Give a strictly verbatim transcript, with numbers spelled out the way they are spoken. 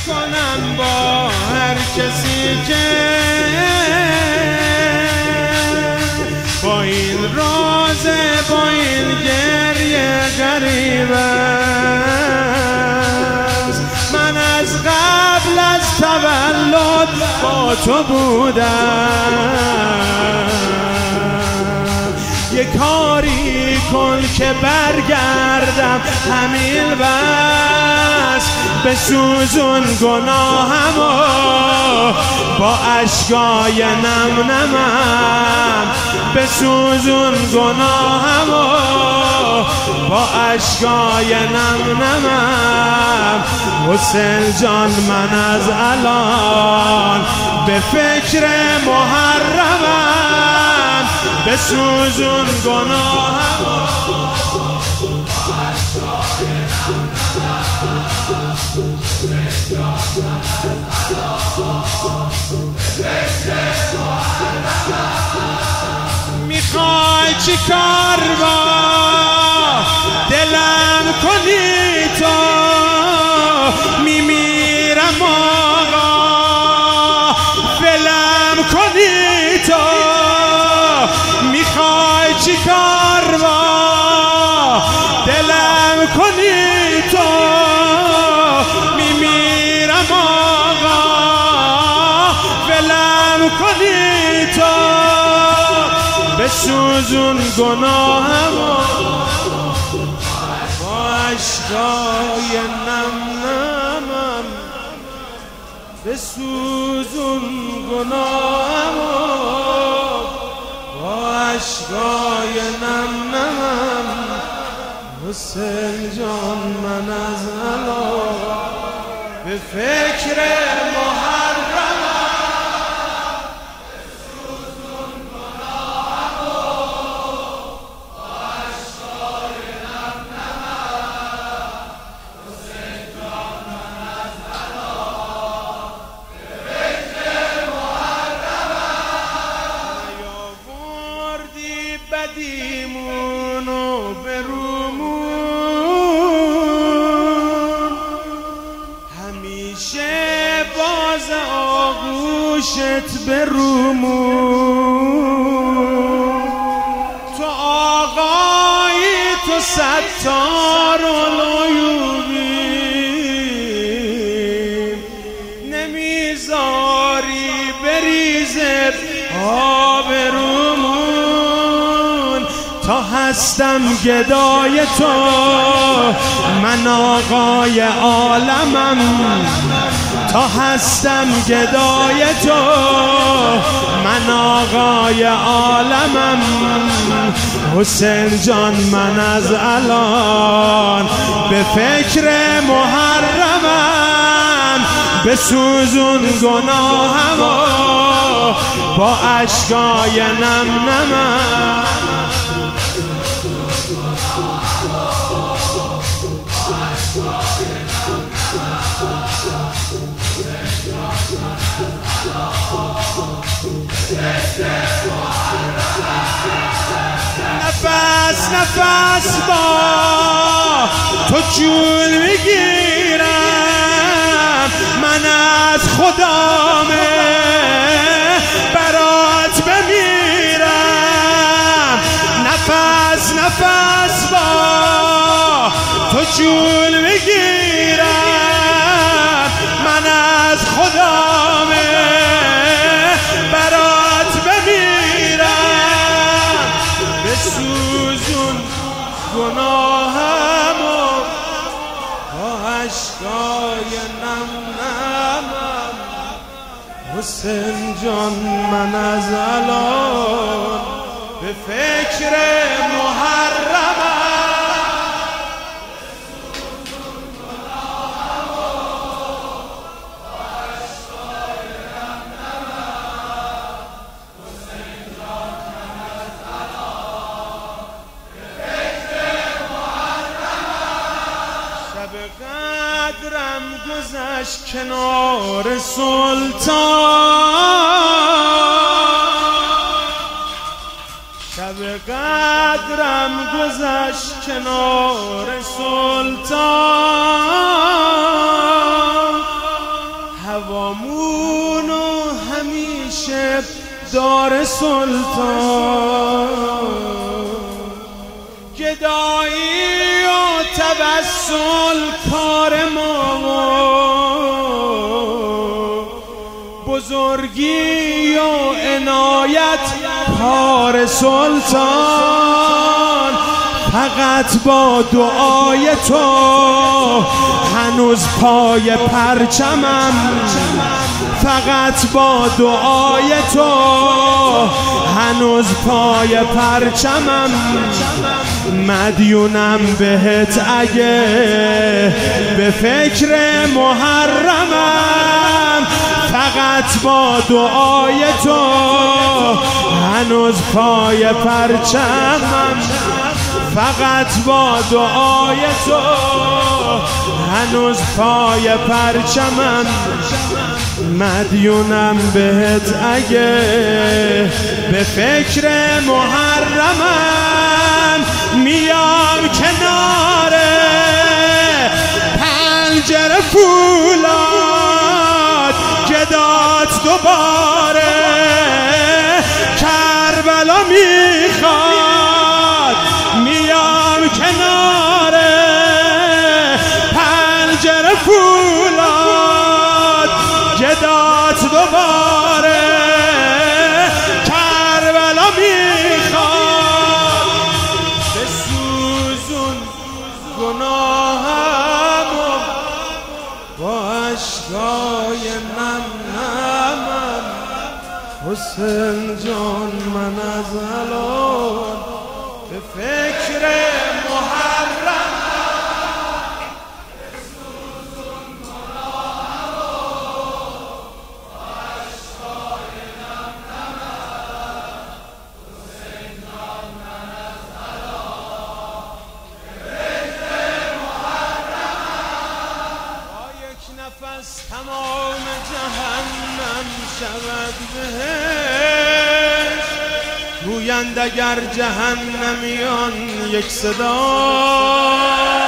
کنم با هر کسی که با این راز با این گریه غریب است. من از قبل از تولد با تو بودم، یه کاری کن که برگردم همین بس، به سوزون گناهمو با اشکای نم نمم، به سوزون گناهمو با اشکای نم نمم. حسین جان من از الان به فکر محرمم، به سوزون گناهمو میخوای چی کار با دلم کنی تو؟ میمیرم آقا ولم کنی تو. میخوای چی کار با دلم کنی تو؟ میمیرم آقا ولم کنی تو. به سوزون گناهمو با اشکای نم نمم، به سوزون گناهمو با اشکای نم نمم. حسین جان من از الان به فکر محرمم، به سوزون گناهمو با اشکای نم نمم. حسین جان من از الان به فکر محرمم. نیاوردی بدیمونو به رومون، همیشه باز آغوشت به رومون. تو آقایی تو ستار العیوبی، نمیذاری بریزه آب رومون. تا هستم گدای تو من آقای عالمم، تا هستم گدای تو من آقای عالمم. حسین جان من از الان به فکر محرمم، به سوزون گناهمو با اشکای نم نمم. نفس نفس با تو جون میگیرم، من از خدامه برات بمیرم. نفس نفس با تو جون میگیرم، من از خدامه برات بمیرم. به سوزون گناهمو با اشکای نم نمم. حسین جان من از الان به فکر محرمم، قدرم گذشت کنار سلطان، شب قدرم گذشت کنار سلطان. دار سلطان، گدایی و توسل کار ما، بزرگی و عنایت کار سلطان. فقط با دعای تو هنوز پای پرچمم، فقط با دعای تو هنوز پای پرچمم. مدیونم بهت اگه به فکر محرمم، فقط با دعای تو هنوز پای پرچمم، فقط با دعای تو هنوز پای پرچمم. مدیونم بهت اگه به فکر محرمم. میام کنار پنجره فولاد گدات دوباره، کربلا میخواد. میام کنار پنجره فولاد گدات دوباره، کربلا میخواد. بسوزون گناهمو با عشقای من نمم. حسین جان من از الان به فکر محرم، بسوزون گناهمو با عشقای من نمم. حسین جان من از الان به فکر محرمم. با یک نفس تمام جهنم شود بهشت، گویند اگر جهنمیان یک صدا